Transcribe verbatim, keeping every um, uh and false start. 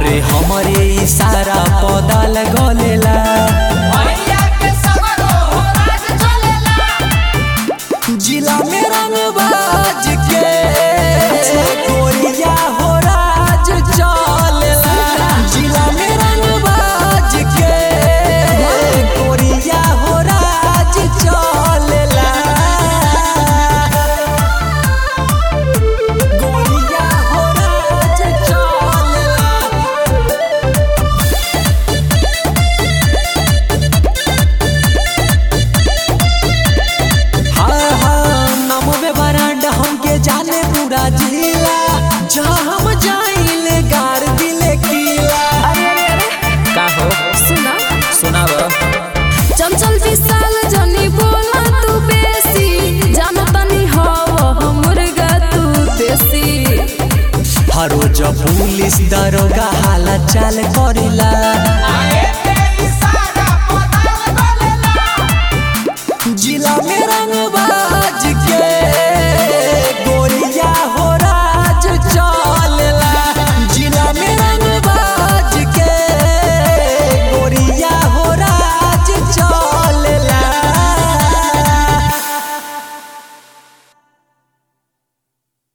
अरे हमरे इशारा पदल गलेला जिला में रंगबाज के गोरिया हो राज चलेला। जिला में रंगबाज के गोरिया हो राज चलेला। गोरिया हो राज चलेला। हाँ हाँ नमवे बरांडा हमके जाने पूरा जिला। जहाँ हम जाइले गार दिले किला। का हो सुना सुनाव चंचल विशाल जनी बोला तू बेसी जानो तनी हवा मुर्गा तू देसी। हर रोज पुलिस दरोगा हाला चाल करेला। जिला में रंग